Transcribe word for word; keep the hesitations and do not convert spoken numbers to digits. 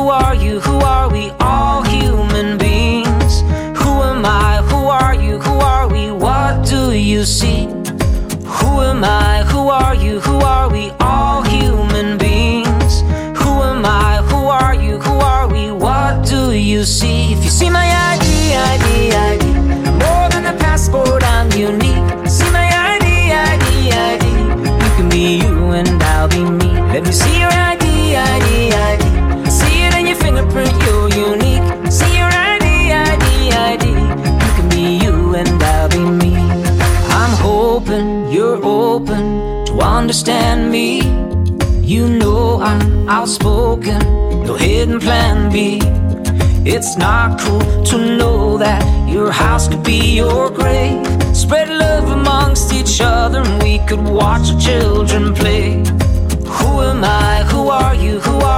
are you? Who are we? All human beings. Who am I? Who are you? Who are we? What do you see? Who am I? Who are you? Who are we? All human beings. Who am I? Who are you? Who are we? What do you see? If you see my I D, I D, I D, I'm more than a passport, I'm unique. See my I D, I D, I D, you can be you and I'll be me. Let me see your I D, I D, I D, see it in your fingerprint, you're unique. See your I D, I D, I D, you can be you and I'll be me. I'm hoping you're open to understand me. You know I'm outspoken, no hidden plan B. It's not cool to know that your house could be your grave. Spread love amongst each other and we could watch our children play. Who am I? Who are you? Who are